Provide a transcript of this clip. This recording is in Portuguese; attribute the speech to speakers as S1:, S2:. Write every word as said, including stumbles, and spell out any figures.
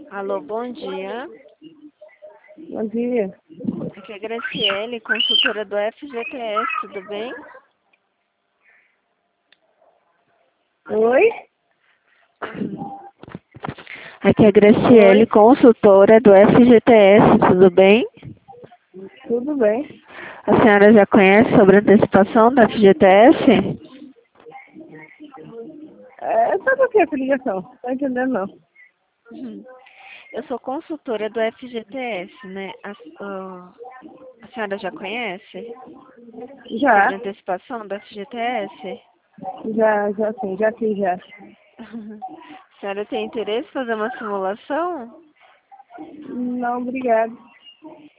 S1: Alô, bom dia.
S2: Bom dia.
S1: Aqui é a Graciele, consultora do F G T S, tudo bem?
S2: Oi?
S1: Aqui é a Graciele,
S2: Oi?
S1: consultora do F G T S, tudo bem?
S2: Tudo bem?
S1: A senhora já conhece sobre a antecipação da F G T S?
S2: É, sabe o que é essa ligação? Não tô entendendo, não.
S1: Uhum. Eu sou consultora do F G T S, né? A, ah, a senhora já conhece sobre
S2: Já,
S1: a antecipação da F G T S?
S2: já, já sim, já sim, já.
S1: A senhora tem interesse em fazer uma simulação?
S2: Não, obrigado.